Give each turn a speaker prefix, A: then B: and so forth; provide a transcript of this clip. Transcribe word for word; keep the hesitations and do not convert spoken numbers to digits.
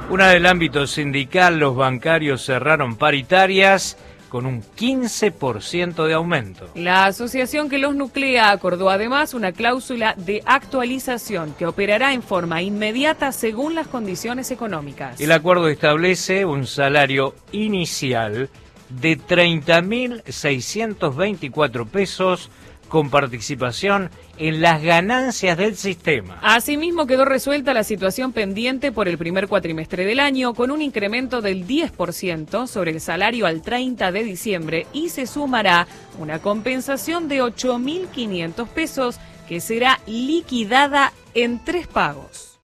A: Una del ámbito sindical, los bancarios cerraron paritarias con un quince por ciento de aumento.
B: La asociación que los nuclea acordó además una cláusula de actualización que operará en forma inmediata según las condiciones económicas.
A: El acuerdo establece un salario inicial de treinta mil seiscientos veinticuatro pesos con participación en las ganancias del sistema.
B: Asimismo, quedó resuelta la situación pendiente por el primer cuatrimestre del año, con un incremento del diez por ciento sobre el salario al treinta de diciembre y se sumará una compensación de ocho mil quinientos pesos que será liquidada en tres pagos.